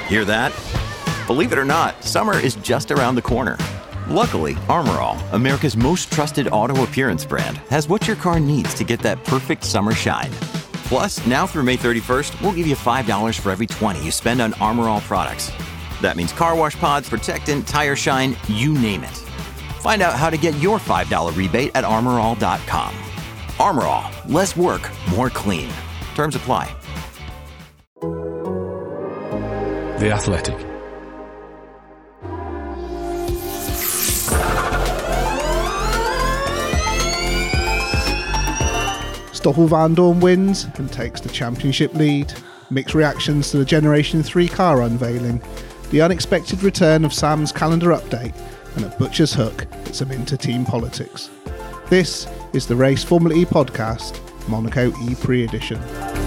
Hear that? Believe it or not, summer is just around the corner. Luckily, Armor All, America's most trusted auto appearance brand, has what your car needs to get that perfect summer shine. Plus, now through May 31st, we'll give you $5 for every $20 you spend on Armor All products. That means car wash pods, protectant, tire shine, you name it. Find out how to get your $5 rebate at armorall.com. Armor All, less work, more clean. Terms apply. The Athletic. Stoffel Vandoorne wins and takes the championship lead. Mixed reactions to the Generation 3 car unveiling. The unexpected return of Sam's calendar update, and at Butcher's Hook, it's some inter-team politics. This is the Race Formula E podcast, Monaco E pre-edition.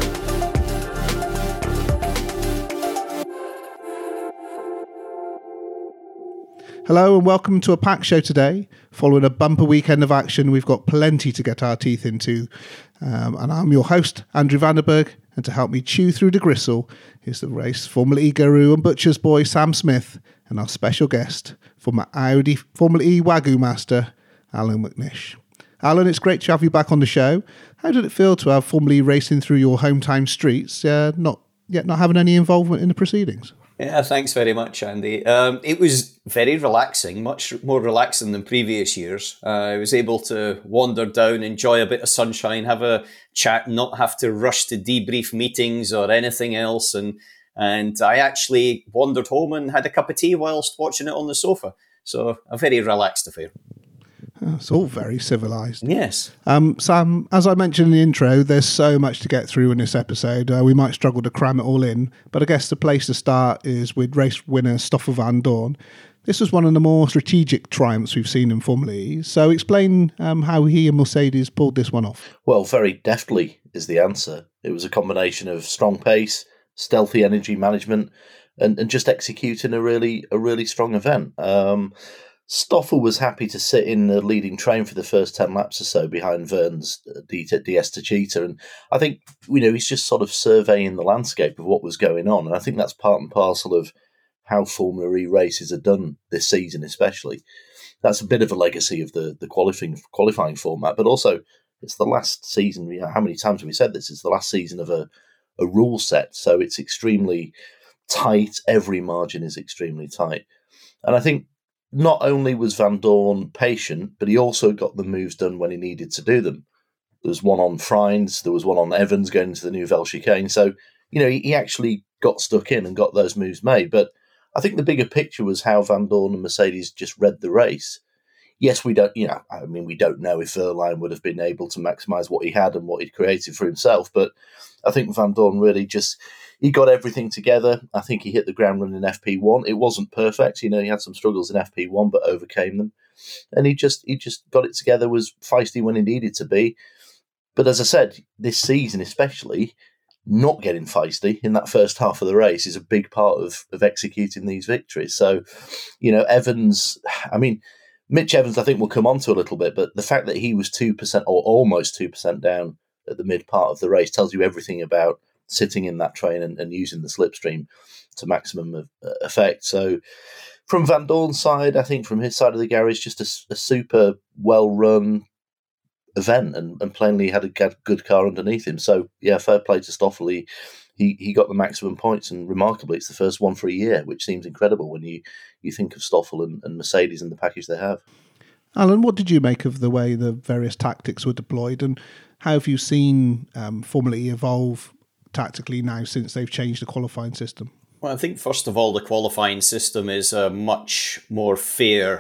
Hello and welcome to a packed show today. Following a bumper weekend of action, we've got plenty to get our teeth into. And I'm your host, Andrew Vanderberg, and to help me chew through the gristle is the Race Formula E guru and butcher's boy, Sam Smith, and our special guest, former Audi Formula E Wagyu master, Alan McNish. Alan, it's great to have you back on the show. How did it feel to have Formula E racing through your hometown streets, not having any involvement in the proceedings? Yeah, thanks very much, Andy. It was very relaxing, much more relaxing than previous years. I was able to wander down, enjoy a bit of sunshine, have a chat, not have to rush to debrief meetings or anything else. And I actually wandered home and had a cup of tea whilst watching it on the sofa. So a very relaxed affair. It's all very civilised. Yes. Sam, as I mentioned in the intro, there's so much to get through in this episode. We might struggle to cram it all in, but I guess the place to start is with race winner Stoffel Vandoorne. This was one of the more strategic triumphs we've seen in Formula E. So explain how he and Mercedes pulled this one off. Well, very deftly is the answer. It was a combination of strong pace, stealthy energy management, and just executing a really strong event. Stoffel was happy to sit in the leading train for the first 10 laps or so behind Verne's DS Techeetah. And I think, he's just sort of surveying the landscape of what was going on. And I think that's part and parcel of how Formula E races are done this season, especially. That's a bit of a legacy of the qualifying format, but also it's the last season. How many times have we said this? It's the last season of a rule set. So it's extremely tight. Every margin is extremely tight. And I think, not only was Vandoorne patient, but he also got the moves done when he needed to do them. There was one on Freins, there was one on Evans going into the Nouvelle Chicane. So, he actually got stuck in and got those moves made. But I think the bigger picture was how Vandoorne and Mercedes just read the race. Yes, we don't know if Wehrlein would have been able to maximise what he had and what he'd created for himself. But I think Vandoorne really he got everything together. I think he hit the ground running in FP1. It wasn't perfect. He had some struggles in FP1, but overcame them. And he just got it together, was feisty when he needed to be. But as I said, this season especially, not getting feisty in that first half of the race is a big part of executing these victories. So, Evans, Mitch Evans, I think we'll come on to a little bit, but the fact that he was 2% or almost 2% down at the mid part of the race tells you everything about sitting in that train and using the slipstream to maximum effect. So from Vandoorne's side, I think from his side of the garage, just a super well-run event and plainly had a good car underneath him. So, yeah, fair play to Stoffel. He got the maximum points, and remarkably, it's the first one for a year, which seems incredible when you think of Stoffel and Mercedes and the package they have. Alan, what did you make of the way the various tactics were deployed, and how have you seen Formula E evolve tactically now since they've changed the qualifying system? Well, I think first of all, the qualifying system is a much more fair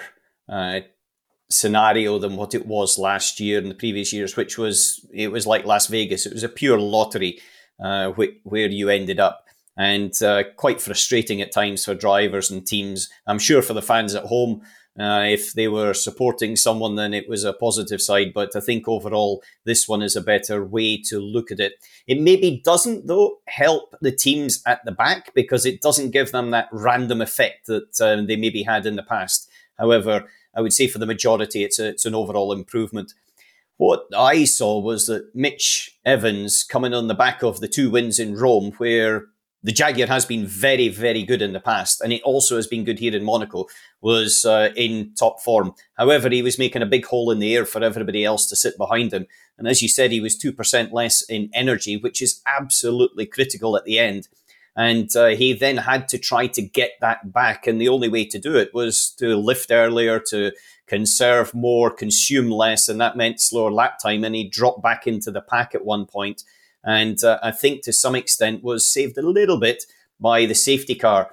scenario than what it was last year and the previous years, which was like Las Vegas. It was a pure lottery where you ended up, and quite frustrating at times for drivers and teams. I'm sure for the fans at home, if they were supporting someone, then it was a positive side. But I think overall, this one is a better way to look at it. It maybe doesn't, though, help the teams at the back because it doesn't give them that random effect that they maybe had in the past. However, I would say for the majority, it's an overall improvement. What I saw was that Mitch Evans coming on the back of the 2 wins in Rome, where the Jaguar has been very, very good in the past, and it also has been good here in Monaco, was in top form. However, he was making a big hole in the air for everybody else to sit behind him. And as you said, he was 2% less in energy, which is absolutely critical at the end. And he then had to try to get that back. And the only way to do it was to lift earlier, to conserve more, consume less. And that meant slower lap time. And he dropped back into the pack at one point. And I think to some extent was saved a little bit by the safety car.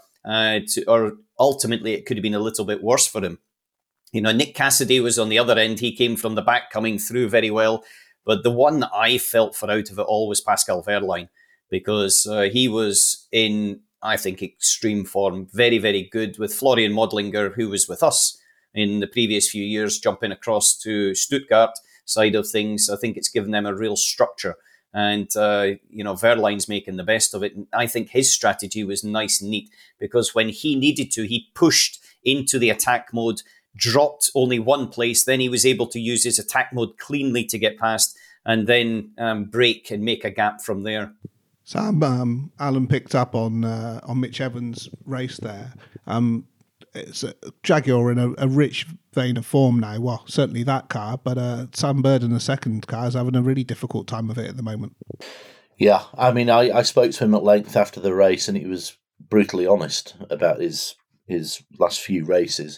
Or ultimately, it could have been a little bit worse for him. You know, Nick Cassidy was on the other end. He came from the back, coming through very well. But the one that I felt for out of it all was Pascal Wehrlein, because he was in, I think, extreme form. Very, very good with Florian Modlinger, who was with us in the previous few years, jumping across to Stuttgart side of things. I think it's given them a real structure. And, Wehrlein's making the best of it. And I think his strategy was nice and neat, because when he needed to, he pushed into the attack mode, dropped only one place. Then he was able to use his attack mode cleanly to get past and then brake and make a gap from there. Sam, Alan picked up on Mitch Evans' race there. It's a Jaguar in a rich vein of form now. Well, certainly that car, but Sam Bird in the second car is having a really difficult time of it at the moment. Yeah, I mean, I spoke to him at length after the race, and he was brutally honest about his last few races.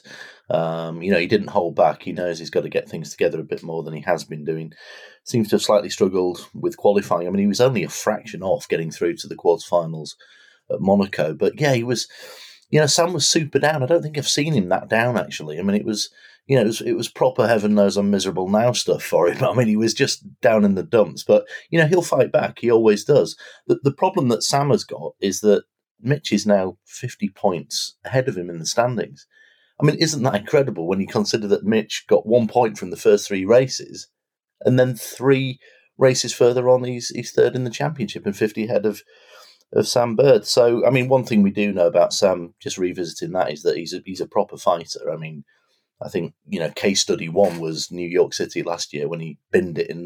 He didn't hold back. He knows he's got to get things together a bit more than he has been doing. Seems to have slightly struggled with qualifying. I mean, he was only a fraction off getting through to the quarterfinals at Monaco. But yeah, he was, Sam was super down. I don't think I've seen him that down, actually. I mean, it was proper heaven knows I'm miserable now stuff for him. I mean, he was just down in the dumps. But, he'll fight back. He always does. The problem that Sam has got is that Mitch is now 50 points ahead of him in the standings. I mean, isn't that incredible when you consider that Mitch got 1 point from the first three races, and then 3 races further on, he's third in the championship and 50 ahead of Sam Bird. So, I mean, one thing we do know about Sam, just revisiting that, is that he's a proper fighter. I mean, I think, case study 1 was New York City last year when he binned it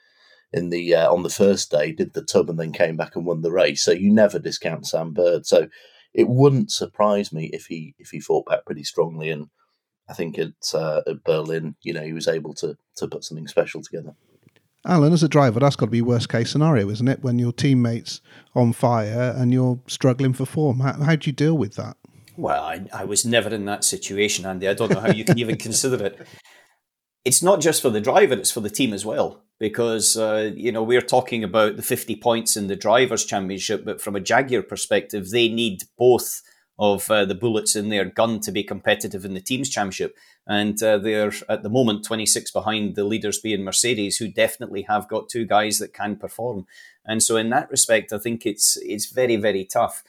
on the first day, did the tub and then came back and won the race. So you never discount Sam Bird. So it wouldn't surprise me if he fought back pretty strongly. And I think at Berlin, he was able to put something special together. Alan, as a driver, that's got to be worst case scenario, isn't it? When your teammate's on fire and you're struggling for form. How do you deal with that? Well, I was never in that situation, Andy. I don't know how you can even consider it. It's not just for the driver, it's for the team as well. Because, we're talking about the 50 points in the Drivers' Championship, but from a Jaguar perspective, they need both of the bullets in their gun to be competitive in the Teams' Championship. And they're, at the moment, 26 behind, the leaders being Mercedes, who definitely have got 2 guys that can perform. And so in that respect, I think it's very, very tough.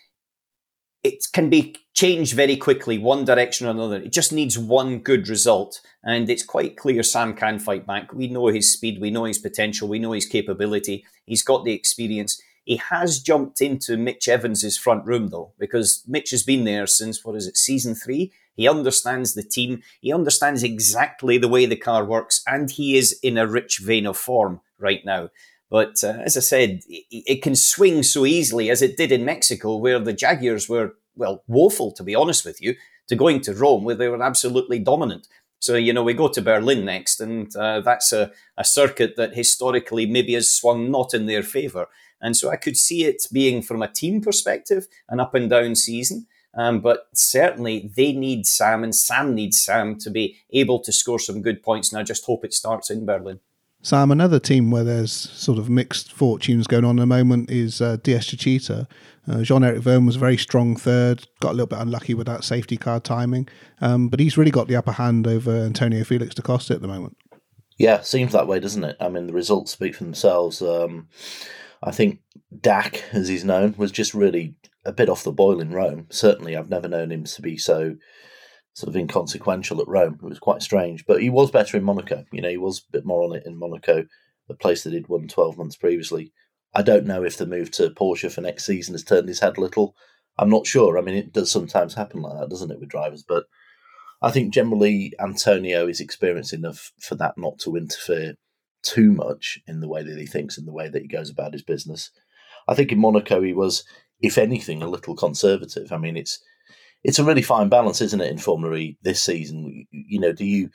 It can be changed very quickly, one direction or another. It just needs one good result. And it's quite clear Sam can fight back. We know his speed, we know his potential, we know his capability. He's got the experience. He has jumped into Mitch Evans' front room, though, because Mitch has been there since, season 3? He understands the team. He understands exactly the way the car works. And he is in a rich vein of form right now. But as I said, it can swing so easily as it did in Mexico, where the Jaguars were, woeful, to be honest with you, to going to Rome, where they were absolutely dominant. So, we go to Berlin next, and that's a circuit that historically maybe has swung not in their favour. And so I could see it being, from a team perspective, an up and down season. But certainly they need Sam, and Sam needs Sam to be able to score some good points. And I just hope it starts in Berlin. Sam, another team where there's sort of mixed fortunes going on at the moment is DS Techeetah. Jean-Eric Vergne was a very strong third, got a little bit unlucky with that safety car timing, but he's really got the upper hand over Antonio Felix da Costa at the moment. Yeah, seems that way, doesn't it? I mean, the results speak for themselves. I think Dak, as he's known, was just really a bit off the boil in Rome. Certainly, I've never known him to be so sort of inconsequential at Rome. It was quite strange, but he was better in Monaco. He was a bit more on it in Monaco, the place that he'd won 12 months previously. I don't know if the move to Porsche for next season has turned his head a little. I'm not sure. I mean, it does sometimes happen like that, doesn't it, with drivers? But I think generally Antonio is experienced enough for that not to interfere too much in the way that he thinks and the way that he goes about his business. I think in Monaco he was if anything, a little conservative. I mean, it's a really fine balance, isn't it, in Formula E this season? Do you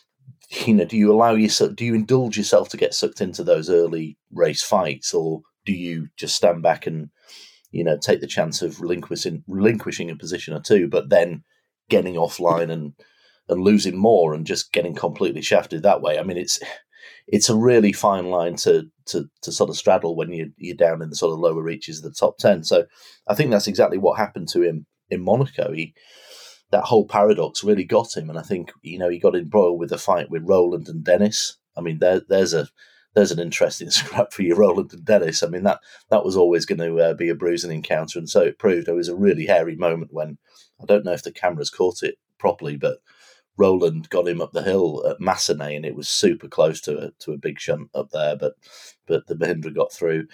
allow yourself, do you indulge yourself to get sucked into those early race fights, or do you just stand back and take the chance of relinquishing a position or two, but then getting offline and losing more and just getting completely shafted that way? I mean, it's a really fine line to sort of straddle when you're down in the sort of lower reaches of the top 10. So I think that's exactly what happened to him in Monaco. That whole paradox really got him, and I think he got embroiled with a fight with Roland and Dennis. I mean, there's an interesting scrap for you, Roland and Dennis. I mean, that was always going to be a bruising encounter, and so it proved. It was a really hairy moment when, I don't know if the cameras caught it properly, but Roland got him up the hill at Massenet, and it was super close to a big shunt up there, but the Mahindra got through.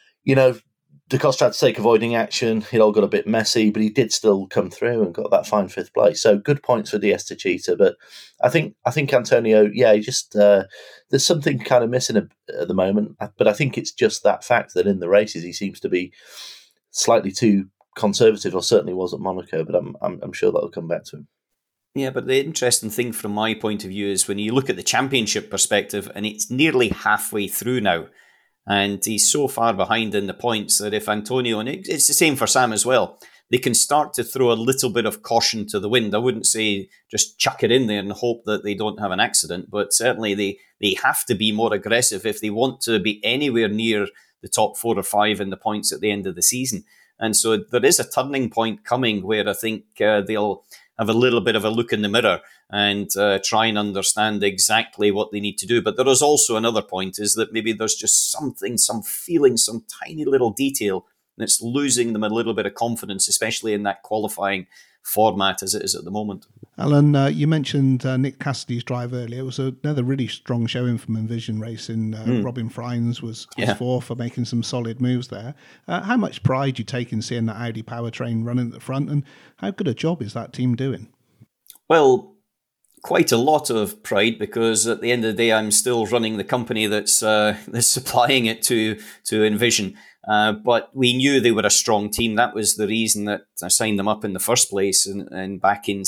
De Coster had to take avoiding action. It all got a bit messy, but he did still come through and got that fine 5th place. So good points for Diaz Techeetah. But I think Antonio, he just there's something kind of missing at the moment. But I think it's just that fact that in the races he seems to be slightly too conservative, or certainly was at Monaco. But I'm sure that'll come back to him. Yeah, but the interesting thing from my point of view is when you look at the championship perspective, and it's nearly halfway through now. And he's so far behind in the points that if Antonio, and it's the same for Sam as well, they can start to throw a little bit of caution to the wind. I wouldn't say just chuck it in there and hope that they don't have an accident, but certainly they have to be more aggressive if they want to be anywhere near the top 4 or 5 in the points at the end of the season. And so there is a turning point coming where I think they'll have a little bit of a look in the mirror and try and understand exactly what they need to do. But there is also another point, is that maybe there's just something, some feeling, some tiny little detail that's losing them a little bit of confidence, especially in that qualifying format as it is at the moment. Alan, you mentioned Nick Cassidy's drive earlier. It was another really strong showing from Envision Racing. Robin Freins was 4th for making some solid moves there. How much pride do you take in seeing that Audi powertrain running at the front, and how good a job is that team doing? Well, quite a lot of pride, because at the end of the day, I'm still running the company that's supplying it to Envision. But we knew they were a strong team. That was the reason that I signed them up in the first place, and back in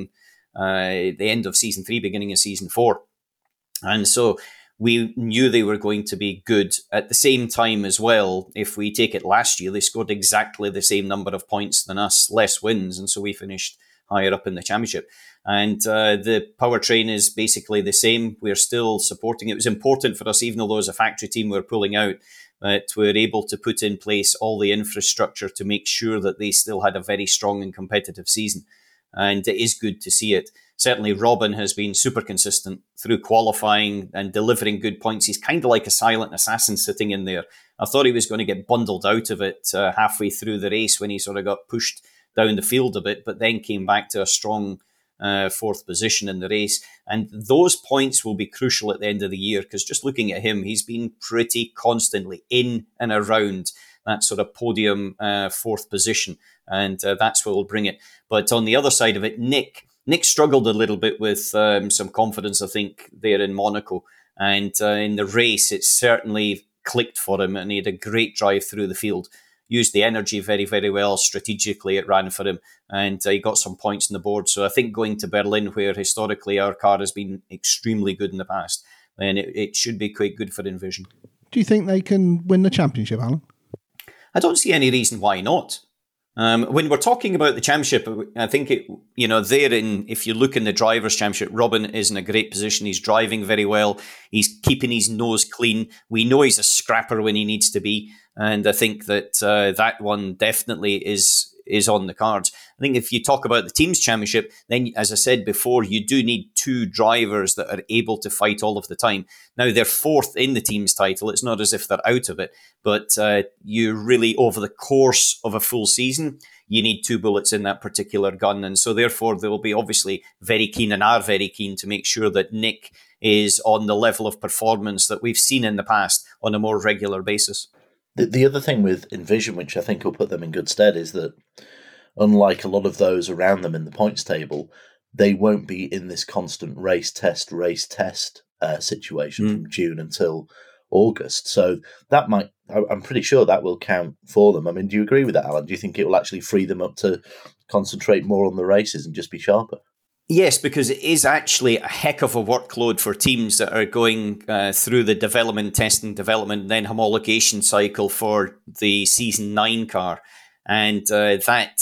the end of season 3, beginning of season 4. And so we knew they were going to be good. At the same time as well, if we take it last year, they scored exactly the same number of points than us, less wins, and so we finished higher up in the championship. And the powertrain is basically the same. We're still supporting. It was important for us, even though there was a factory team we were pulling out, that we're able to put in place all the infrastructure to make sure that they still had a very strong and competitive season. And it is good to see it. Certainly, Robin has been super consistent through qualifying and delivering good points. He's kind of like a silent assassin sitting in there. I thought he was going to get bundled out of it halfway through the race when he sort of got pushed down the field a bit, but then came back to a strong 4th position in the race. And those points will be crucial at the end of the year, because just looking at him, he's been pretty constantly in and around that sort of podium 4th position. And that's what will bring it. But on the other side of it, Nick struggled a little bit with some confidence, I think, there in Monaco. And in the race, it certainly clicked for him, and he had a great drive through the field. Used the energy very, very well. Strategically, it ran for him, and he got some points on the board. So I think going to Berlin, where historically our car has been extremely good in the past, then it should be quite good for Envision. Do you think they can win the championship, Alan? I don't see any reason why not. When we're talking about the championship, I think if you look in the Drivers' Championship, Robin is in a great position. He's driving very well. He's keeping his nose clean. We know he's a scrapper when he needs to be. And I think that that one definitely is on the cards. I think if you talk about the Teams Championship, then, as I said before, you do need 2 drivers that are able to fight all of the time. Now, they're 4th in the Teams title. It's not as if they're out of it. But you really, over the course of a full season, you need 2 bullets in that particular gun. And so, therefore, they'll be obviously very keen, and are very keen, to make sure that Nick is on the level of performance that we've seen in the past on a more regular basis. The other thing with Envision, which I think will put them in good stead, is that unlike a lot of those around them in the points table, they won't be in this constant race test situation from June until August. So that might, I'm pretty sure that will count for them. I mean, do you agree with that, Alan? Do you think it will actually free them up to concentrate more on the races and just be sharper? Yes, because it is actually a heck of a workload for teams that are going through the development, testing, development, then homologation cycle for the season 9 car. And that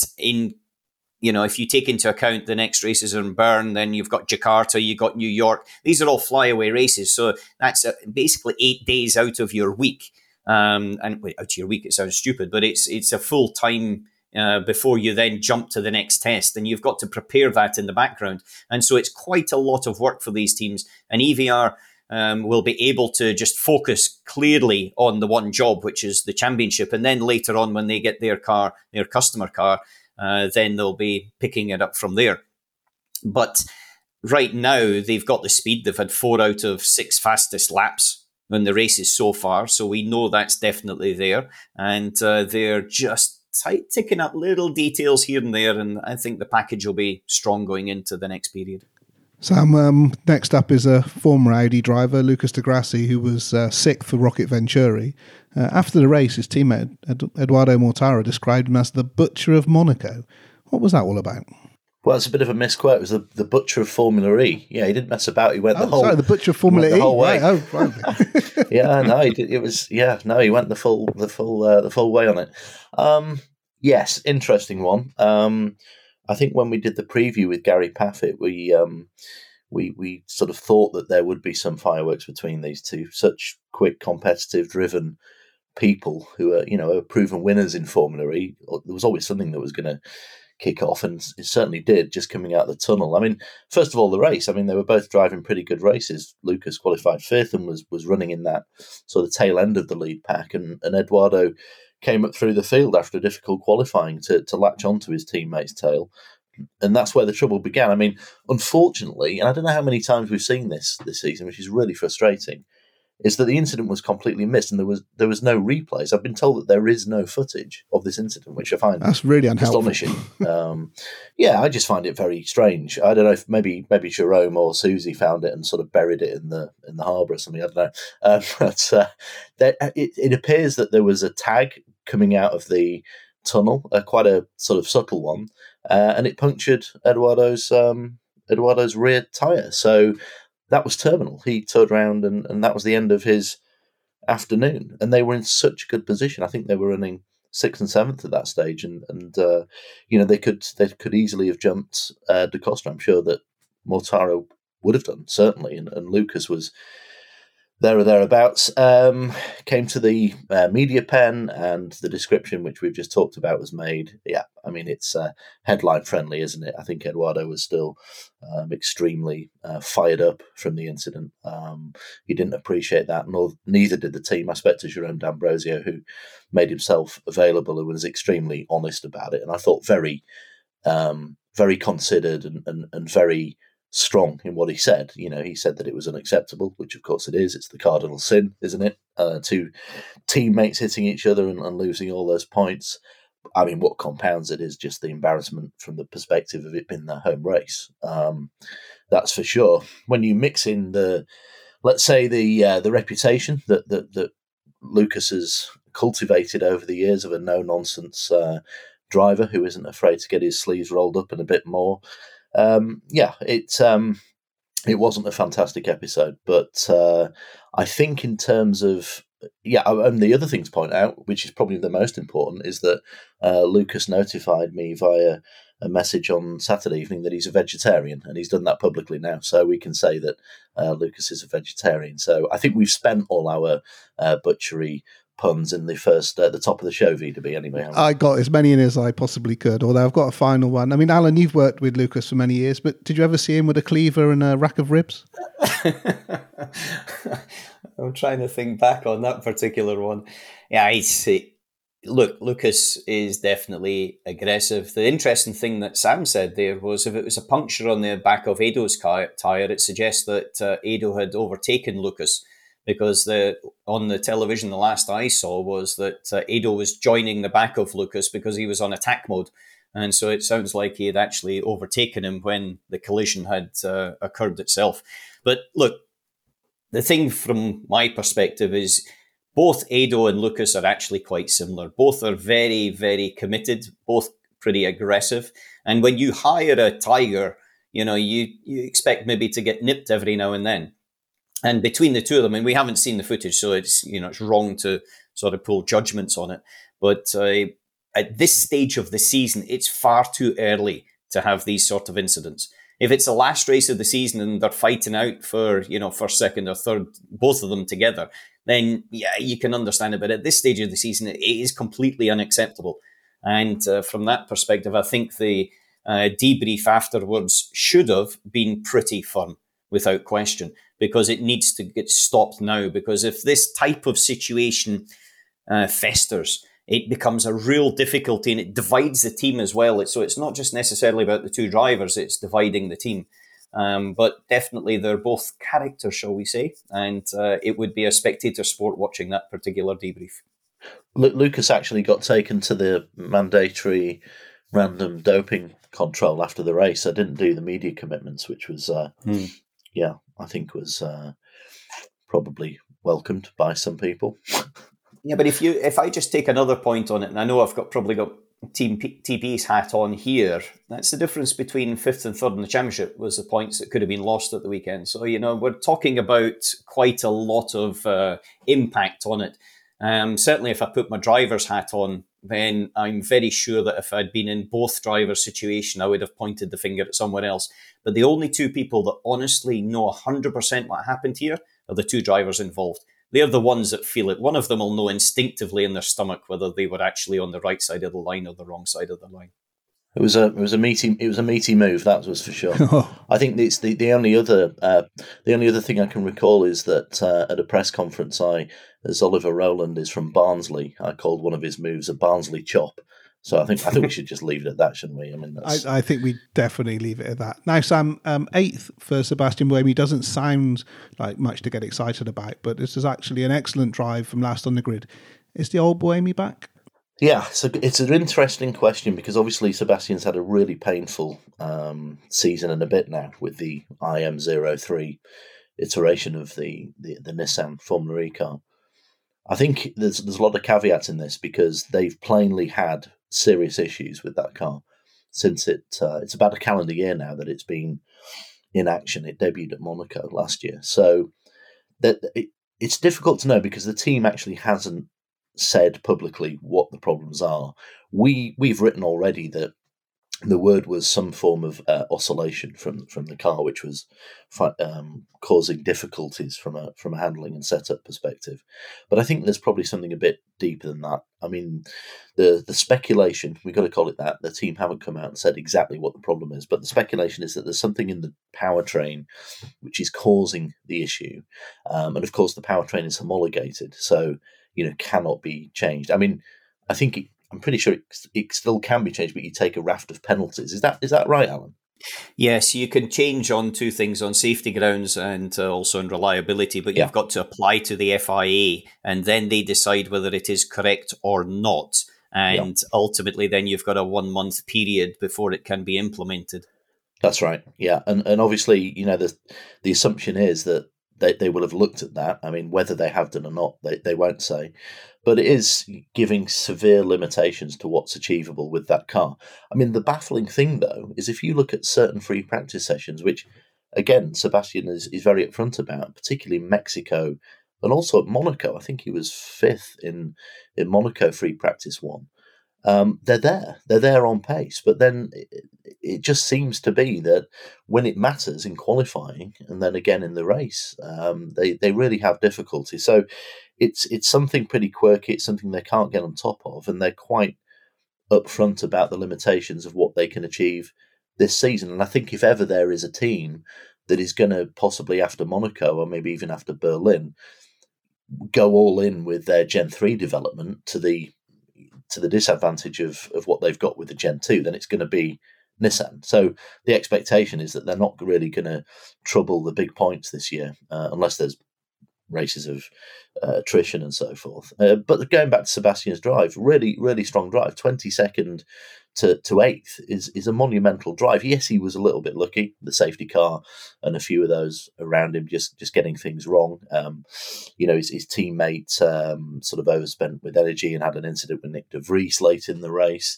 if you take into account the next races are in Bern, then you've got Jakarta, you've got New York. These are all flyaway races. So that's basically 8 days out of your week. And out of your week, it sounds stupid, but it's a full time before you then jump to the next test. And you've got to prepare that in the background. And so it's quite a lot of work for these teams. And EVR will be able to just focus clearly on the one job, which is the championship. And then later on, when they get their car, their customer car, then they'll be picking it up from there. But right now, they've got the speed. They've had 4 out of 6 fastest laps in the races so far. So we know that's definitely there. And they're just ticking up little details here and there. And I think the package will be strong going into the next period. Sam, next up is a former Audi driver, Lucas Di Grassi, who was 6th for Rocket Venturi. After the race, his teammate, Eduardo Mortara, described him as the butcher of Monaco. What was that all about? Well, it's a bit of a misquote. It was the butcher of Formula E. Yeah, he didn't mess about. He went the butcher of Formula E. The whole way. Right. Oh, right. Yeah, no, he did. It was. Yeah, no, he went the full way on it. Yes, interesting one. I think when we did the preview with Gary Paffett, we sort of thought that there would be some fireworks between these two. Such quick, competitive, driven people who are proven winners in Formula E. There was always something that was going to kick off, and it certainly did, just coming out of the tunnel. I mean, first of all, the race. I mean, they were both driving pretty good races. Lucas qualified 5th and was running in that sort of tail end of the lead pack, and Eduardo came up through the field after a difficult qualifying to latch onto his teammate's tail. And that's where the trouble began. I mean, unfortunately, and I don't know how many times we've seen this season, which is really frustrating, is that the incident was completely missed and there was no replays. I've been told that there is no footage of this incident, which I find that's really unhelpful. Astonishing. Yeah, I just find it very strange. I don't know if maybe Jerome or Susie found it and sort of buried it in the harbour or something. I don't know. But it appears that there was a tag coming out of the tunnel, quite a sort of subtle one, and it punctured Eduardo's rear tyre. So that was terminal. He turned around and that was the end of his afternoon. And they were in such good position. I think they were running 6th and 7th at that stage, and they could easily have jumped Da Costa. I'm sure that Mortara would have done, certainly, and Lucas was there or thereabouts. Came to the media pen, and the description which we've just talked about was made. Yeah, I mean, it's headline friendly, isn't it? I think Eduardo was still extremely fired up from the incident. He didn't appreciate that, neither did the team. I spoke to Jerome D'Ambrosio, who made himself available and was extremely honest about it, and I thought very, very considered and very strong in what he said. He said that it was unacceptable, which of course it is. It's the cardinal sin, isn't it? Two teammates hitting each other and losing all those points. I mean, what compounds it is just the embarrassment from the perspective of it being their home race. That's for sure. When you mix in the reputation that Lucas has cultivated over the years of a no-nonsense driver who isn't afraid to get his sleeves rolled up and a bit more. It wasn't a fantastic episode, but I think in terms of and the other thing to point out, which is probably the most important, is that Lucas notified me via a message on Saturday evening that he's a vegetarian, and he's done that publicly now, so we can say that Lucas is a vegetarian. So I think we've spent all our butchery puns in the first at the top of the show, V2B, anyway. I got as many in as I possibly could, although I've got a final one. I mean, Alan, you've worked with Lucas for many years, but did you ever see him with a cleaver and a rack of ribs? I'm trying to think back on that particular one. Yeah, look, Lucas is definitely aggressive. The interesting thing that Sam said there was if it was a puncture on the back of Edo's tyre, it suggests that Edo had overtaken Lucas, because on the television, the last I saw was that Edo was joining the back of Lucas because he was on attack mode. And so it sounds like he had actually overtaken him when the collision had occurred itself. But look, the thing from my perspective is both Ado and Lucas are actually quite similar. Both are very, very committed, both pretty aggressive. And when you hire a tiger, you expect maybe to get nipped every now and then. And between the two of them, and we haven't seen the footage, so it's wrong to sort of pull judgments on it. But at this stage of the season, it's far too early to have these sort of incidents. If it's the last race of the season and they're fighting out for, first, second, or third, both of them together, then yeah, you can understand it. But at this stage of the season, it is completely unacceptable. And from that perspective, I think the debrief afterwards should have been pretty firm, without question, because it needs to get stopped now. Because if this type of situation festers, it becomes a real difficulty, and it divides the team as well. So it's not just necessarily about the two drivers, it's dividing the team. But definitely they're both characters, shall we say, and it would be a spectator sport watching that particular debrief. Lucas actually got taken to the mandatory random doping control after the race. I didn't do the media commitments, which was, I think was probably welcomed by some people. Yeah, but if I just take another point on it, and I know I've probably got Team TP's hat on here, that's the difference between 5th and 3rd in the championship, was the points that could have been lost at the weekend. So, we're talking about quite a lot of impact on it. Certainly if I put my driver's hat on, then I'm very sure that if I'd been in both drivers' situation, I would have pointed the finger at someone else. But the only two people that honestly know 100% what happened here are the two drivers involved. They're the ones that feel it. One of them will know instinctively in their stomach whether they were actually on the right side of the line or the wrong side of the line. It was a meaty move, that was for sure. I think it's the only other thing I can recall is that at a press conference, as Oliver Rowland is from Barnsley, I called one of his moves a Barnsley chop. So I think we should just leave it at that, shouldn't we? I mean, I think we definitely leave it at that. Now, Sam, 8th for Sebastian Buemi doesn't sound like much to get excited about, but this is actually an excellent drive from last on the grid. Is the old Buemi back? Yeah, so it's an interesting question because obviously Sebastian's had a really painful season and a bit now with the IM03 iteration of the Nissan Formula E car. I think there's a lot of caveats in this because they've plainly had serious issues with that car since it's about a calendar year now that it's been in action. It debuted at Monaco last year, so that it's difficult to know because the team actually hasn't said publicly what the problems are. We've written already that the word was some form of oscillation from the car, which was causing difficulties from a handling and setup perspective. But I think there's probably something a bit deeper than that. I mean, the speculation, we've got to call it that, the team haven't come out and said exactly what the problem is, but the speculation is that there's something in the powertrain which is causing the issue. And of course, the powertrain is homologated, so cannot be changed. I mean, I'm pretty sure it still can be changed, but you take a raft of penalties. Is that right, Alan? Yes, you can change on two things, on safety grounds and also on reliability, but you've got to apply to the FIA and then they decide whether it is correct or not. And ultimately then you've got a 1 month period before it can be implemented. That's right, yeah. And obviously, the assumption is that they will have looked at that. I mean, whether they have done or not, they won't say. But it is giving severe limitations to what's achievable with that car. I mean, the baffling thing, though, is if you look at certain free practice sessions, which, again, Sebastian is very upfront about, particularly in Mexico and also at Monaco. I think he was 5th in Monaco free practice 1. They're there on pace, but then it just seems to be that when it matters in qualifying and then again in the race, they really have difficulty. So it's something pretty quirky. It's something they can't get on top of, and they're quite upfront about the limitations of what they can achieve this season. And I think if ever there is a team that is going to possibly after Monaco or maybe even after Berlin go all in with their Gen 3 development to the disadvantage of what they've got with the Gen 2, then it's going to be Nissan. So the expectation is that they're not really going to trouble the big points this year, unless there's races of attrition and so forth. But going back to Sebastian's drive, really, really strong drive. 22nd to 8th is a monumental drive. Yes, he was a little bit lucky, the safety car and a few of those around him just getting things wrong. His teammate sort of overspent with energy and had an incident with Nick de Vries late in the race.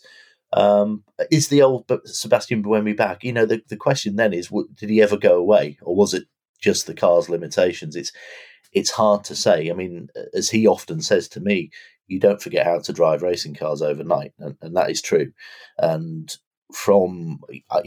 Is the old Sebastian Buemi back? The question then is, did he ever go away, or was it just the car's limitations? It's hard to say. I mean, as he often says to me, you don't forget how to drive racing cars overnight, and that is true. And from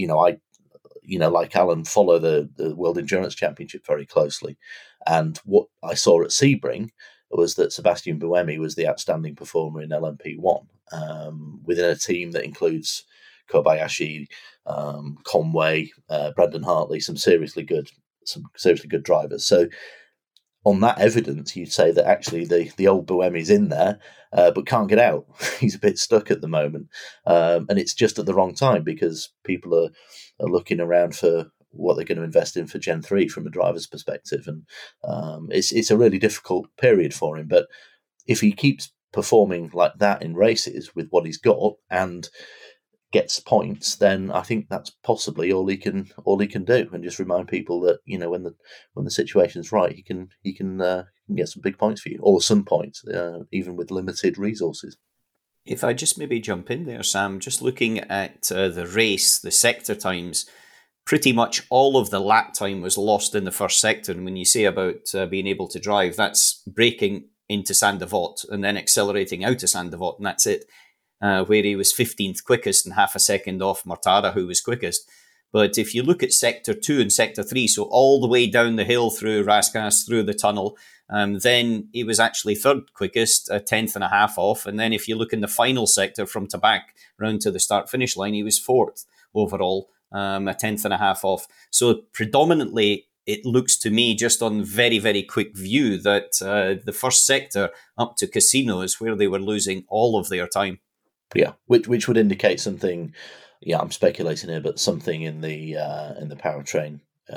like Alan, follow the World Endurance Championship very closely, and what I saw at Sebring was that Sebastian Buemi was the outstanding performer in LMP1 within a team that includes Kobayashi, Conway, Brendan Hartley, some seriously good drivers. So on that evidence, you'd say that actually the old Buemi's in there, but can't get out. He's a bit stuck at the moment, and it's just at the wrong time because people are looking around for what they're going to invest in for Gen 3 from a driver's perspective. And it's a really difficult period for him. But if he keeps performing like that in races with what he's got and gets points, then I think that's possibly all he can do. And just remind people that, when the situation's right, he can get some big points for you, or some points, even with limited resources. If I just maybe jump in there, Sam, just looking at the race, the sector times, pretty much all of the lap time was lost in the first sector. And when you say about being able to drive, that's braking into Saint-Devote and then accelerating out of Saint-Devote, and that's it. Where he was 15th quickest and half a second off Mortara, who was quickest. But if you look at Sector 2 and Sector 3, so all the way down the hill through Rascasse, through the tunnel, then he was actually third quickest, a tenth and a half off. And then if you look in the final sector from Tabac round to the start-finish line, he was fourth overall, a tenth and a half off. So predominantly, it looks to me, just on very, very quick view, that the first sector up to Casino is where they were losing all of their time. Yeah, which would indicate something. Yeah, I'm speculating here, but something in the powertrain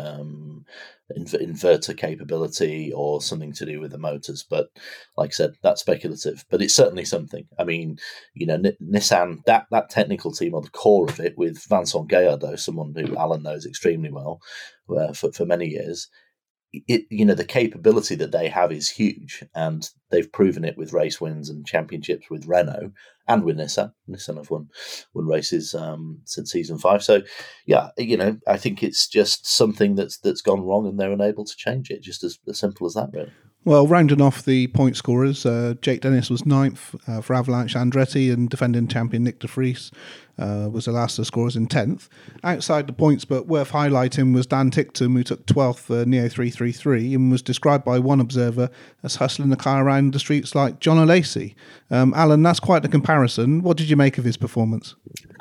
inverter capability, or something to do with the motors. But like I said, that's speculative. But it's certainly something. I mean, Nissan, that technical team, or the core of it, with Vincent Gallardo, someone who Alan knows extremely well for many years. The capability that they have is huge, and they've proven it with race wins and championships with Renault and with Nissan. Nissan have won races since season 5. So, yeah, I think it's just something that's gone wrong, and they're unable to change it. Just as simple as that, really. Well, rounding off the point scorers, Jake Dennis was 9th for Avalanche Andretti, and defending champion Nick de Vries was the last of the scorers in 10th. Outside the points, but worth highlighting, was Dan Ticktum, who took 12th for Neo 333 and was described by one observer as hustling the car around the streets like John O'Lacey. Alan, that's quite the comparison. What did you make of his performance?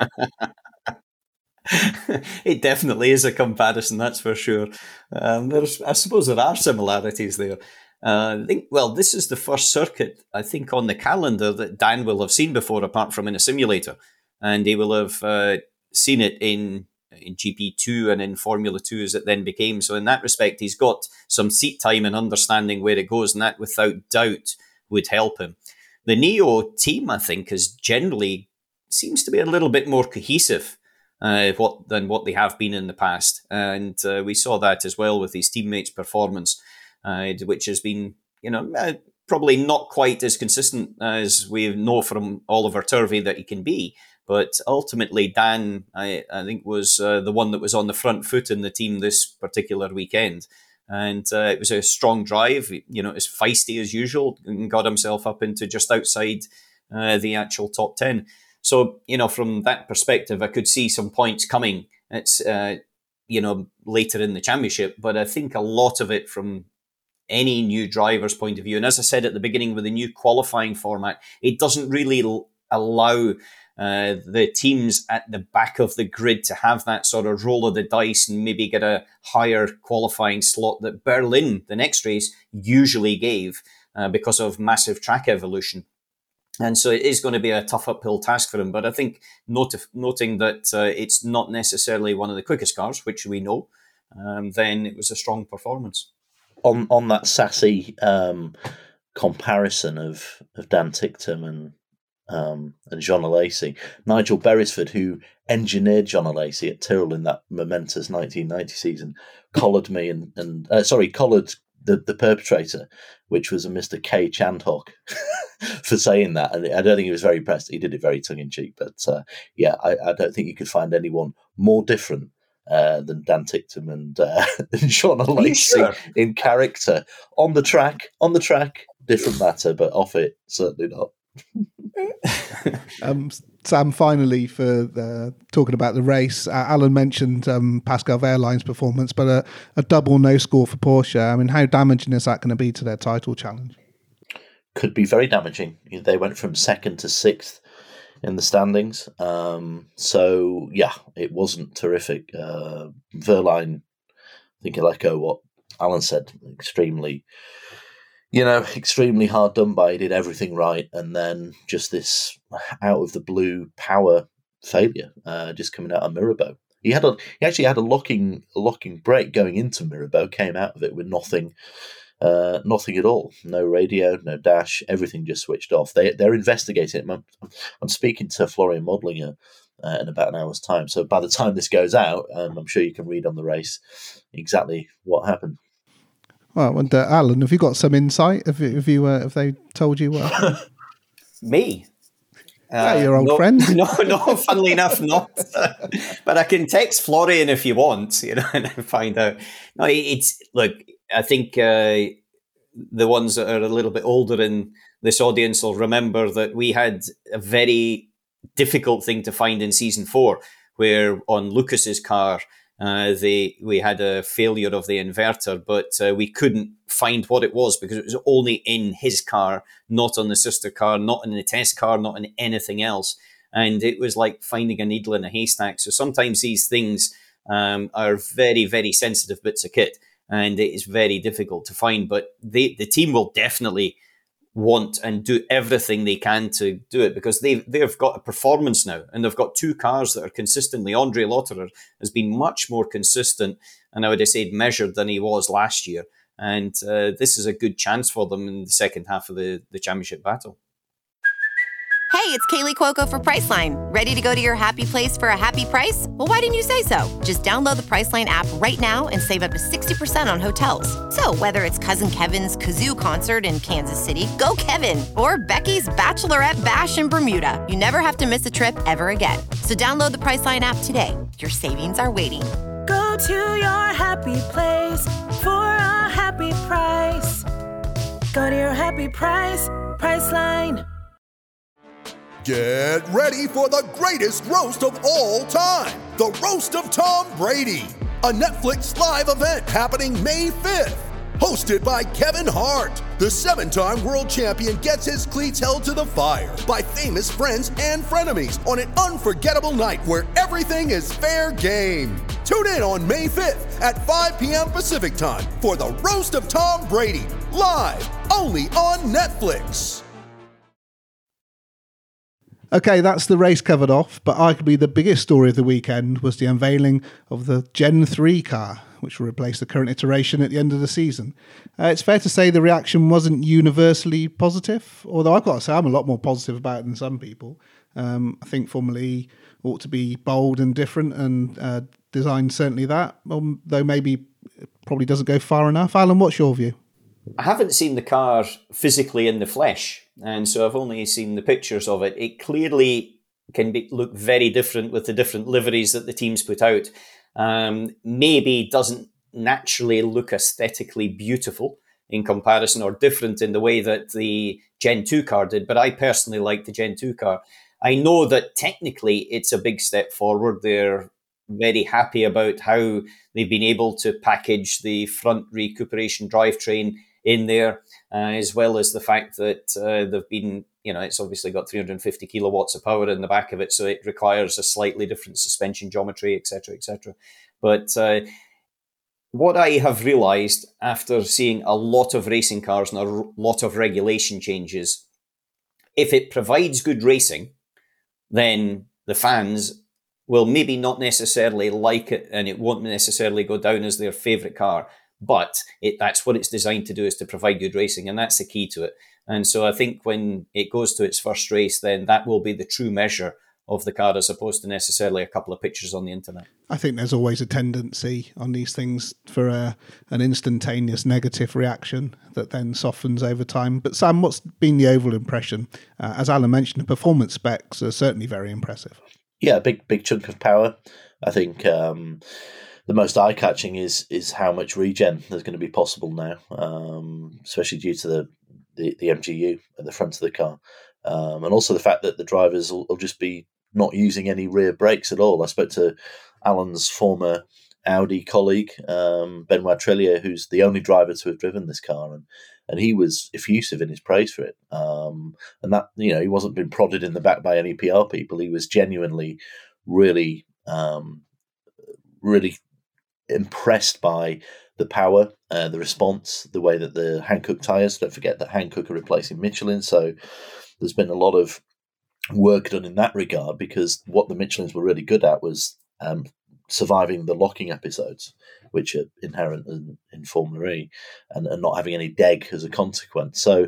It definitely is a comparison, that's for sure. I suppose there are similarities there. This is the first circuit, I think, on the calendar that Dan will have seen before, apart from in a simulator. And he will have seen it in GP2 and in Formula 2 as it then became. So in that respect, he's got some seat time and understanding where it goes, and that without doubt would help him. The Neo team, I think, seems to be a little bit more cohesive than what they have been in the past. And we saw that as well with his teammates' performance, which has been, probably not quite as consistent as we know from Oliver Turvey that he can be. But ultimately, Dan, I think, was the one that was on the front foot in the team this particular weekend. And it was a strong drive, as feisty as usual, and got himself up into just outside the actual top 10. So, from that perspective, I could see some points coming. It's, later in the championship. But I think a lot of it from any new driver's point of view. And as I said at the beginning, with the new qualifying format, it doesn't really allow the teams at the back of the grid to have that sort of roll of the dice and maybe get a higher qualifying slot that Berlin, the next race, usually gave because of massive track evolution. And so it is going to be a tough uphill task for him. But I think noting that it's not necessarily one of the quickest cars, which we know, then it was a strong performance. on that sassy comparison of Dan Ticktum and John Alesi, Nigel Beresford, who engineered John Alesi at Tyrrell in that momentous 1990 season, collared me collared the perpetrator, which was a Mr. K. Chandhok, for saying that. And I don't think he was very impressed. He did it very tongue-in-cheek. But I don't think you could find anyone more different than Dan Ticktum and John Alesi in character. On the track, different matter, but off it, certainly not. Sam, finally, for talking about the race, Alan mentioned Pascal Wehrlein's performance, but a double no score for Porsche. I mean, how damaging is that going to be to their title challenge? Could be very damaging. They went from 2nd to 6th in the standings. So, yeah, it wasn't terrific. Wehrlein, I think I'll echo what Alan said, extremely hard done by. He did everything right, and then just this out of the blue power failure, just coming out of Mirabeau. He actually had a locking brake going into Mirabeau, came out of it with nothing at all. No radio, no dash, everything just switched off. They're investigating it. I'm speaking to Florian Modlinger in about an hour's time. So by the time this goes out, I'm sure you can read on the race exactly what happened. Well, and Alan, have you got some insight? Have they told you what? Me? Your old friend? No, funnily enough, not. But I can text Florian if you want, and find out. No, I think the ones that are a little bit older in this audience will remember that we had a very difficult thing to find in season 4, where on Lucas's car, we had a failure of the inverter, but we couldn't find what it was because it was only in his car, not on the sister car, not in the test car, not in anything else. And it was like finding a needle in a haystack. So sometimes these things are very, very sensitive bits of kit, and it is very difficult to find. But the team will definitely want and do everything they can to do it, because they've got a performance now, and they've got 2 cars that are consistently. Andre Lotterer has been much more consistent, and I would have said measured, than he was last year. And this is a good chance for them in the second half of the championship battle. Hey, it's Kaylee Cuoco for Priceline. Ready to go to your happy place for a happy price? Well, why didn't you say so? Just download the Priceline app right now and save up to 60% on hotels. So whether it's Cousin Kevin's Kazoo Concert in Kansas City, go Kevin, or Becky's Bachelorette Bash in Bermuda, you never have to miss a trip ever again. So download the Priceline app today. Your savings are waiting. Go to your happy place for a happy price. Go to your happy price, Priceline. Get ready for the greatest roast of all time, the Roast of Tom Brady, a Netflix live event happening May 5th. Hosted by Kevin Hart, the 7-time world champion gets his cleats held to the fire by famous friends and frenemies on an unforgettable night where everything is fair game. Tune in on May 5th at 5 p.m. Pacific time for the Roast of Tom Brady, live only on Netflix. Okay, that's the race covered off, but arguably the biggest story of the weekend was the unveiling of the Gen 3 car, which will replace the current iteration at the end of the season. It's fair to say the reaction wasn't universally positive, although I've got to say I'm a lot more positive about it than some people. I think Formula E ought to be bold and different, and design certainly that, though maybe it probably doesn't go far enough. Alan, what's your view? I haven't seen the car physically in the flesh, and so I've only seen the pictures of it. It clearly can look very different with the different liveries that the teams put out. Maybe doesn't naturally look aesthetically beautiful in comparison, or different in the way that the Gen 2 car did, but I personally like the Gen 2 car. I know that technically it's a big step forward. They're very happy about how they've been able to package the front recuperation drivetrain in there, as well as the fact that they've been, it's obviously got 350 kilowatts of power in the back of it, so it requires a slightly different suspension geometry, etc., etc. But what I have realized after seeing a lot of racing cars and a lot of regulation changes, if it provides good racing, then the fans will maybe not necessarily like it, and it won't necessarily go down as their favorite car. but that's what it's designed to do, is to provide good racing, and that's the key to it. And so I think when it goes to its first race, then that will be the true measure of the car, as opposed to necessarily a couple of pictures on the internet. I think there's always a tendency on these things for an instantaneous negative reaction that then softens over time. But Sam, what's been the overall impression? As Alan mentioned, the performance specs are certainly very impressive. Yeah, big chunk of power. I think the most eye-catching is how much regen there's going to be possible now, especially due to the MGU at the front of the car. And also the fact that the drivers will just be not using any rear brakes at all. I spoke to Alan's former Audi colleague, Benoit Trillier, who's the only driver to have driven this car, and he was effusive in his praise for it. And that, he wasn't been prodded in the back by any PR people. He was genuinely really, really impressed by the power, the response, the way that the Hankook tyres. Don't forget that Hankook are replacing Michelin, so there's been a lot of work done in that regard, because what the Michelins were really good at was surviving the locking episodes, which are inherent in Formula E, and not having any deg as a consequence. So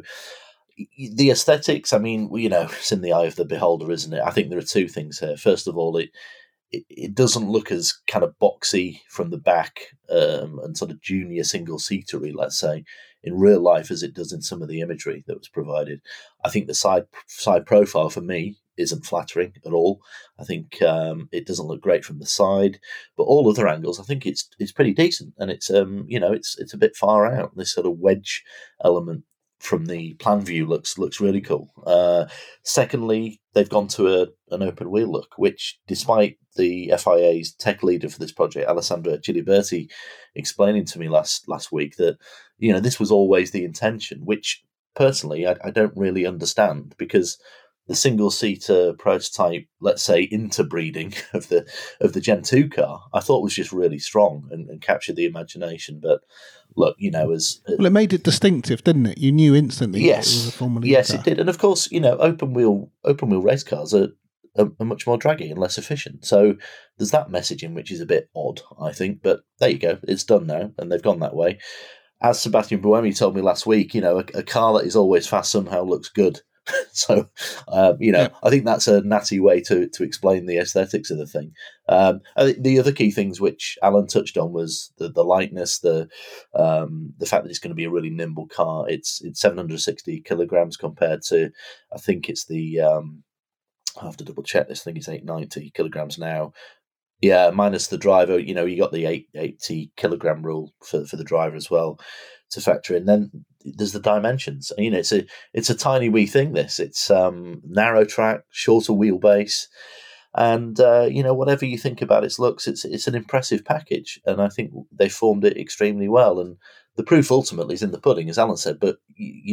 the aesthetics, I mean, it's in the eye of the beholder, isn't it? I think there are two things here. First of all, it doesn't look as kind of boxy from the back and sort of junior single-seatery, let's say, in real life as it does in some of the imagery that was provided. I think the side profile for me isn't flattering at all. I think it doesn't look great from the side, but all other angles, I think it's pretty decent, and it's it's a bit far out. This sort of wedge element from the plan view looks really cool. Secondly, they've gone to an open wheel look, which, despite the FIA's tech leader for this project, Alessandra Giliberti, explaining to me last week that this was always the intention, which personally I don't really understand, because the single-seater prototype, let's say, interbreeding of the Gen 2 car, I thought was just really strong and captured the imagination. But look, well, it made it distinctive, didn't it? You knew instantly. Yes, that it was a Formula E yes, car. it did. And of course, open wheel race cars are much more draggy and less efficient. So there's that messaging, which is a bit odd, I think. But there you go, it's done now, and they've gone that way. As Sebastian Buemi told me last week, a car that is always fast somehow looks good. So, I think that's a natty way to explain the aesthetics of the thing. I think the other key things which Alan touched on was the lightness, the fact that it's going to be a really nimble car. It's 760 kilograms compared to, I think it's the, I have to double check this, I think it's 890 kilograms now. Yeah, minus the driver, you got the 880 kilogram rule for the driver as well to factor in. Then there's the dimensions. It's a tiny wee thing. It's narrow track, shorter wheelbase, and whatever you think about its looks, it's an impressive package, and I think they formed it extremely well. And the proof ultimately is in the pudding, as Alan said. But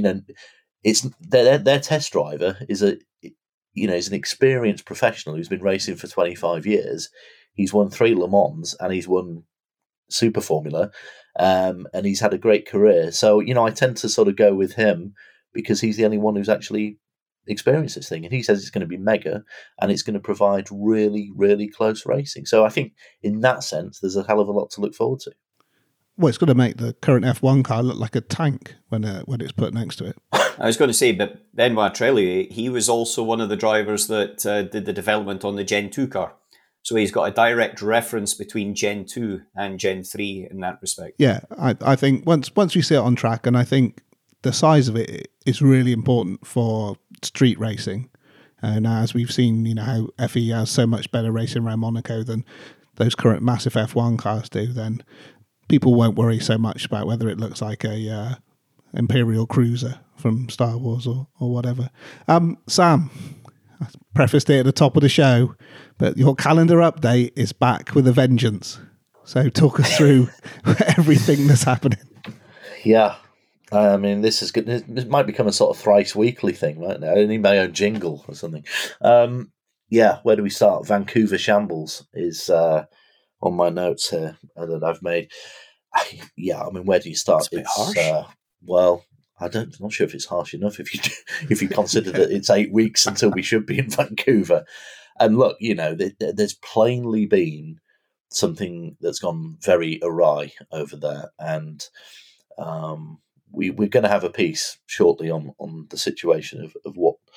it's their test driver is an experienced professional who's been racing for 25 years. He's won 3 Le Mans and he's won Super Formula, and he's had a great career. So, I tend to sort of go with him because he's the only one who's actually experienced this thing. And he says it's going to be mega and it's going to provide really, really close racing. So I think in that sense, there's a hell of a lot to look forward to. Well, it's going to make the current F1 car look like a tank when it's put next to it. I was going to say, but Benoit Trillier, he was also one of the drivers that did the development on the Gen 2 car. So he's got a direct reference between Gen 2 and Gen 3 in that respect. Yeah, I think once we see it on track, and I think the size of it is really important for street racing. And as we've seen, how FE has so much better racing around Monaco than those current massive F1 cars do, then people won't worry so much about whether it looks like a Imperial Cruiser from Star Wars or whatever. Sam, I prefaced it at the top of the show, but your calendar update is back with a vengeance. So talk us through everything that's happening. Yeah. I mean, this is good. It might become a sort of thrice weekly thing right now. I need my own jingle or something. Where do we start? Vancouver Shambles is on my notes here that I've made. Where do you start? It's a bit harsh. I'm not sure if it's harsh enough if you consider that it's 8 weeks until we should be in Vancouver. And look, there's plainly been something that's gone very awry over there, and we're going to have a piece shortly on the situation of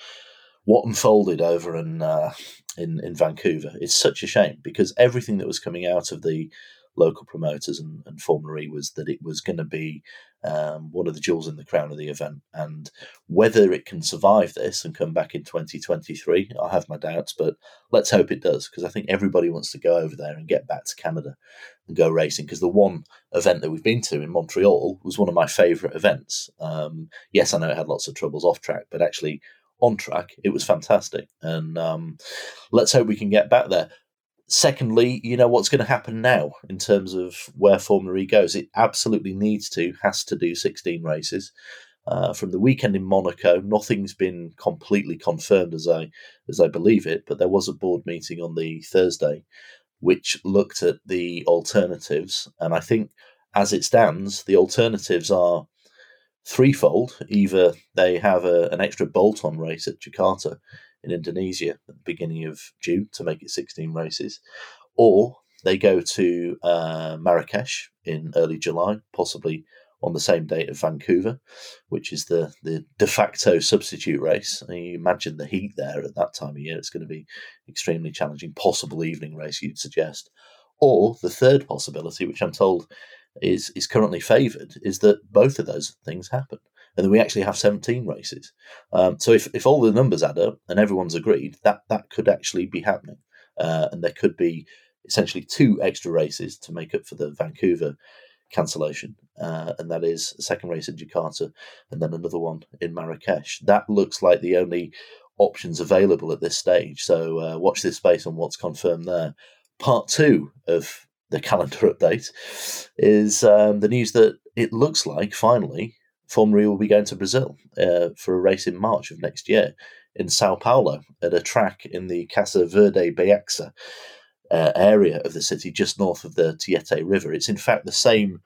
what unfolded over in Vancouver. It's such a shame, because everything that was coming out of the local promoters and Formula E was that it was going to be one of the jewels in the crown of the event. And whether it can survive this and come back in 2023, I have my doubts, but let's hope it does, because I think everybody wants to go over there and get back to Canada and go racing, because the one event that we've been to in Montreal was one of my favourite events. Yes, I know it had lots of troubles off track, but actually on track, it was fantastic. And let's hope we can get back there. Secondly, what's going to happen now in terms of where Formula E goes? It absolutely has to do 16 races. From the weekend in Monaco, nothing's been completely confirmed as I believe it, but there was a board meeting on the Thursday which looked at the alternatives. And I think as it stands, the alternatives are threefold. Either they have an extra bolt-on race at Jakarta in Indonesia at the beginning of June to make it 16 races, or they go to Marrakesh in early July, possibly on the same date of Vancouver, which is the de facto substitute race. And you imagine the heat there at that time of year. It's going to be extremely challenging, possible evening race, you'd suggest. Or the third possibility, which I'm told is currently favoured, is that both of those things happen, and then we actually have 17 races. So if all the numbers add up and everyone's agreed, that could actually be happening. And there could be essentially 2 extra races to make up for the Vancouver cancellation. And that is a second race at Jakarta and then another one in Marrakesh. That looks like the only options available at this stage. So watch this space on what's confirmed there. Part 2 of the calendar update is the news that it looks like finally Formula E will be going to Brazil for a race in March of next year in Sao Paulo at a track in the Casa Verde Baixa area of the city, just north of the Tietê River. It's in fact the same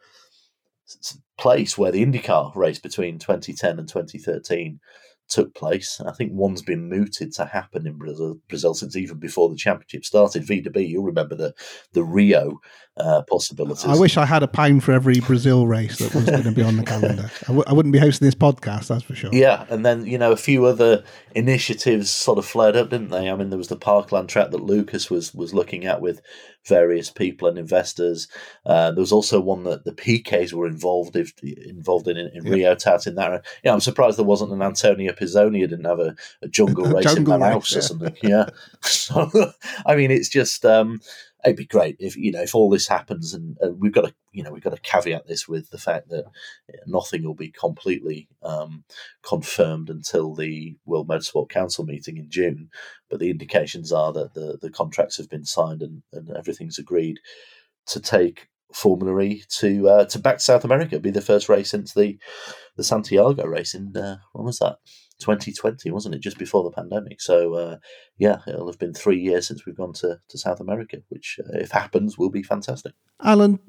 place where the IndyCar race between 2010 and 2013 took place. I think one's been mooted to happen in Brazil since even before the championship started. VW, you'll remember the Rio possibilities. I wish I had £1 for every Brazil race that was going to be on the calendar. I wouldn't be hosting this podcast, that's for sure. Yeah, and then, a few other initiatives sort of flared up, didn't they? I mean, there was the Parkland track that Lucas was looking at with various people and investors. There was also one that the PKs were involved in Rio, touting that. I'm surprised there wasn't an Antonio Pizzoni who didn't have a jungle race in Manaus or something. Yeah. So, I mean, it's just... it'd be great if all this happens, and we've got to caveat this with the fact that nothing will be completely confirmed until the World Motorsport Council meeting in June. But the indications are that the contracts have been signed and everything's agreed to take Formula E to back to South America. It'd be the first race since the Santiago race in when was that? 2020, wasn't it? Just before the pandemic. So, it'll have been 3 years since we've gone to South America, which, if happens, will be fantastic. Alan,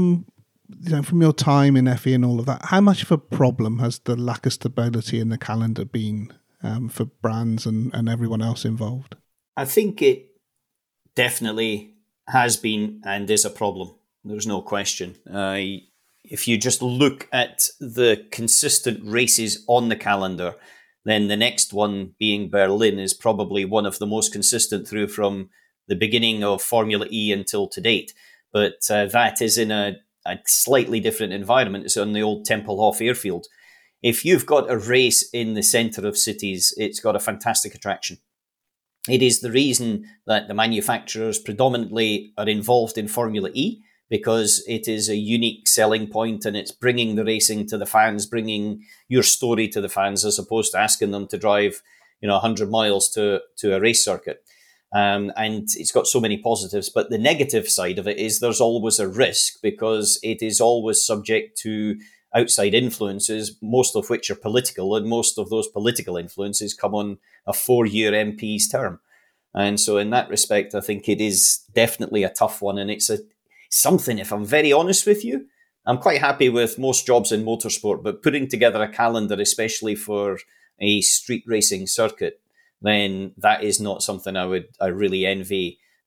from your time in FE and all of that, how much of a problem has the lack of stability in the calendar been for brands and everyone else involved? I think it definitely has been and is a problem. There's no question. If you just look at the consistent races on the calendar, then the next one being Berlin is probably one of the most consistent through from the beginning of Formula E until to date. But that is in a slightly different environment. It's on the old Tempelhof airfield. If you've got a race in the centre of cities, it's got a fantastic attraction. It is the reason that the manufacturers predominantly are involved in Formula E, because it is a unique selling point and it's bringing the racing to the fans, bringing your story to the fans, as opposed to asking them to drive 100 miles to a race circuit. And it's got so many positives. But the negative side of it is there's always a risk, because it is always subject to outside influences, most of which are political, and most of those political influences come on a 4-year MP's term. And so in that respect, I think it is definitely a tough one, and it's something, if I'm very honest with you, I'm quite happy with most jobs in motorsport, but putting together a calendar, especially for a street racing circuit, then that is not something I really envy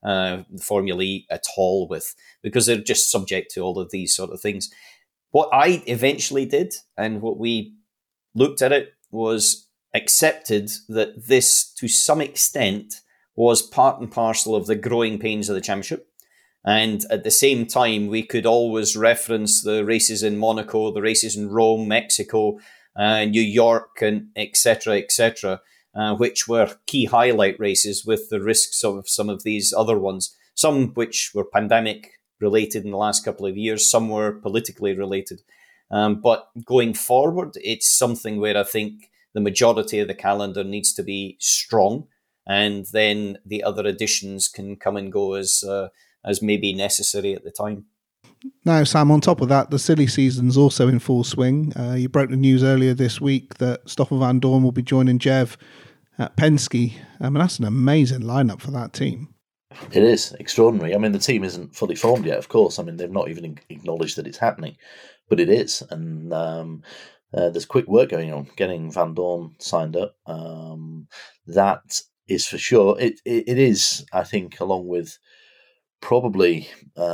Formula E at all with, because they're just subject to all of these sort of things. What I eventually did, and what we looked at it, was accepted that this, to some extent, was part and parcel of the growing pains of the championship. And at the same time, we could always reference the races in Monaco, the races in Rome, Mexico, New York, and et cetera, which were key highlight races, with the risks of some of these other ones, some which were pandemic related in the last couple of years, some were politically related. But going forward, it's something where I think the majority of the calendar needs to be strong, and then the other additions can come and go as may be necessary at the time. Now, Sam, on top of that, the silly season's also in full swing. You broke the news earlier this week that Stoffel Vandoorne will be joining Jev at Penske. I mean, that's an amazing lineup for that team. It is extraordinary. I mean, the team isn't fully formed yet, of course. I mean, they've not even acknowledged that it's happening, but it is. And there's quick work going on, getting Vandoorne signed up. That is for sure. It is, I think, along with probably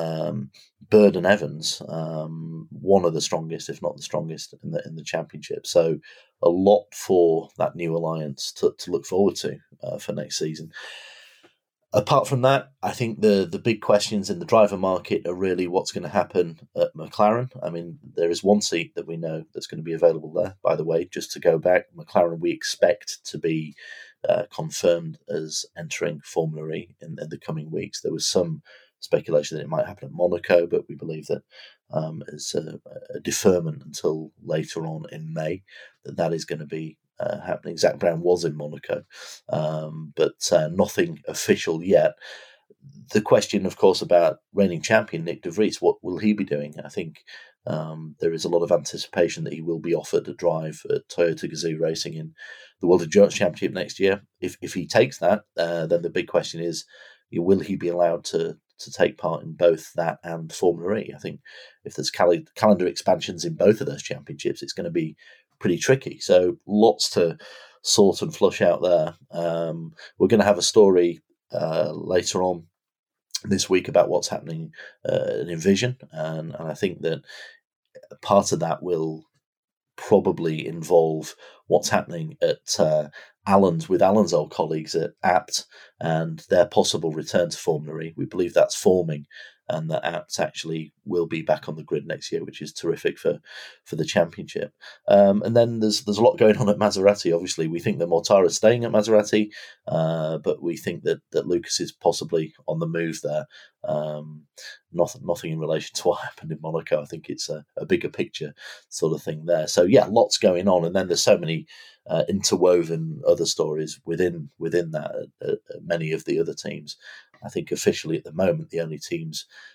Bird and Evans, one of the strongest, if not the strongest, in the championship. So a lot for that new alliance to look forward to for next season. Apart from that, I think the big questions in the driver market are really what's going to happen at McLaren. I mean, there is one seat that we know that's going to be available there, by the way. Just to go back, McLaren we expect to be confirmed as entering Formula E in the coming weeks. There was some speculation that it might happen at Monaco, but we believe that as a deferment until later on in May, that is going to be happening. Zach Brown was in Monaco, but nothing official yet. The question, of course, about reigning champion Nick de Vries, what will he be doing? I think there is a lot of anticipation that he will be offered a drive at Toyota Gazoo Racing in the World Endurance Championship next year. If he takes that, then the big question is, will he be allowed to take part in both that and Formula E? I think if there's calendar expansions in both of those championships, it's going to be pretty tricky. So lots to sort and flush out there. We're going to have a story later on this week about what's happening in Envision, and I think that part of that will probably involve what's happening at Alan's old colleagues at Abt and their possible return to Formula E. We believe that's forming, and that Abt actually will be back on the grid next year, which is terrific for the championship. And then there's a lot going on at Maserati. Obviously, we think that Mortara's staying at Maserati, but we think that Lucas is possibly on the move there. Nothing in relation to what happened in Monaco. I think it's a bigger picture sort of thing there. So yeah, lots going on, and then there's so many interwoven other stories within that. Many of the other teams, I think officially at the moment, the only team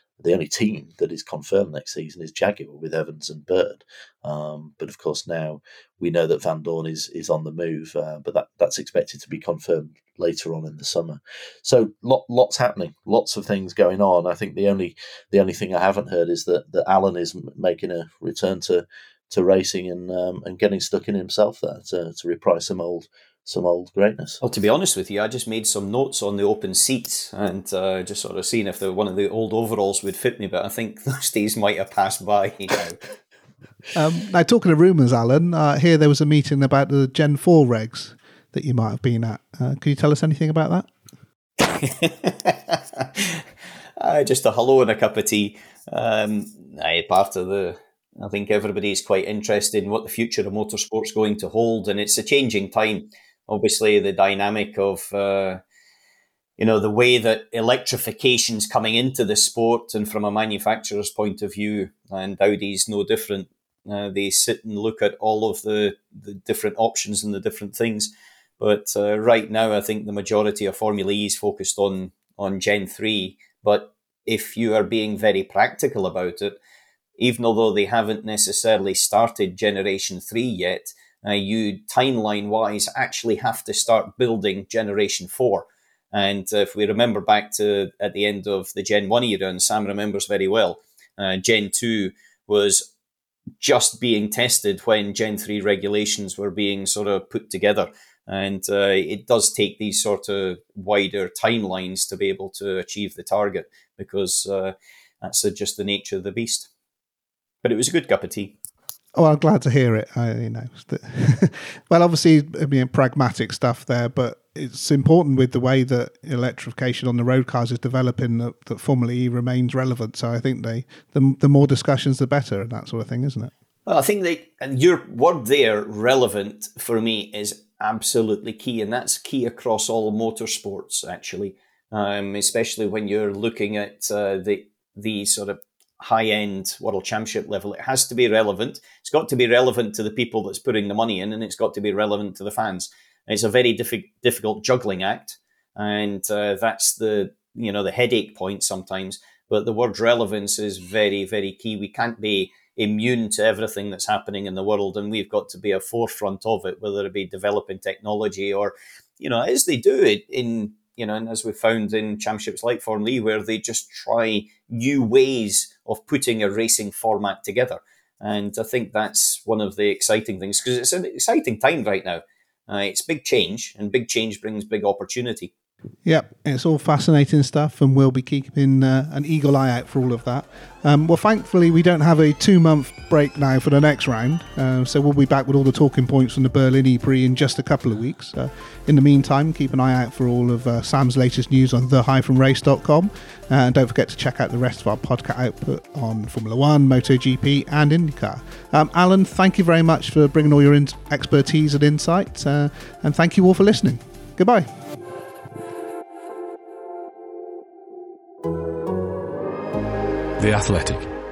that is confirmed next season is Jaguar with Evans and Bird. But of course now we know that Vandoorne is on the move, but that's expected to be confirmed later on in the summer. So lots happening, lots of things going on. I think the only thing I haven't heard is that Alan is making a return to racing and getting stuck in himself there to reprise some old greatness. Well, to be honest with you, I just made some notes on the open seats and just sort of seeing if one of the old overalls would fit me, but I think those days might have passed by now. Now, talking of rumours, Alan, here there was a meeting about the Gen 4 regs that you might have been at. Can you tell us anything about that? Just a hello and a cup of tea. I think everybody's quite interested in what the future of motorsport's going to hold, and it's a changing time. Obviously, the dynamic of the way that electrification's coming into the sport, and from a manufacturer's point of view, and Audi's no different. They sit and look at all of the different options and the different things. But right now, I think the majority of Formula E is focused on Gen 3. But if you are being very practical about it, even although they haven't necessarily started Generation 3 yet, you timeline-wise actually have to start building Generation 4. And if we remember back to at the end of the Gen 1 era, and Sam remembers very well, Gen 2 was just being tested when Gen 3 regulations were being sort of put together. And it does take these sort of wider timelines to be able to achieve the target, because that's just the nature of the beast. But it was a good cup of tea. Oh, I'm glad to hear it. Well, obviously, pragmatic stuff there, but it's important with the way that electrification on the road cars is developing that Formula E remains relevant. So I think the more discussions, the better, and that sort of thing, isn't it? Well, I think and your word there, relevant, for me is absolutely key, and that's key across all motorsports, actually, especially when you're looking at the sort of high-end World Championship level. It has to be relevant. It's got to be relevant to the people that's putting the money in, and it's got to be relevant to the fans. It's a very difficult juggling act, and that's the headache point sometimes. But the word relevance is very, very key. We can't be immune to everything that's happening in the world, and we've got to be a forefront of it, whether it be developing technology or, as they do it in, and as we found in championships like Formula E, where they just try new ways of putting a racing format together. And I think that's one of the exciting things, because it's an exciting time right now. It's big change, and big change brings big opportunity. Yep, it's all fascinating stuff, and we'll be keeping an eagle eye out for all of that. Well, thankfully, we don't have a 2-month break now for the next round, so we'll be back with all the talking points from the Berlin E-Prix in just a couple of weeks. In the meantime, keep an eye out for all of Sam's latest news on the-race.com, and don't forget to check out the rest of our podcast output on Formula 1, MotoGP and IndyCar. Alan, thank you very much for bringing all your expertise and insight, and thank you all for listening. Goodbye. The Athletic.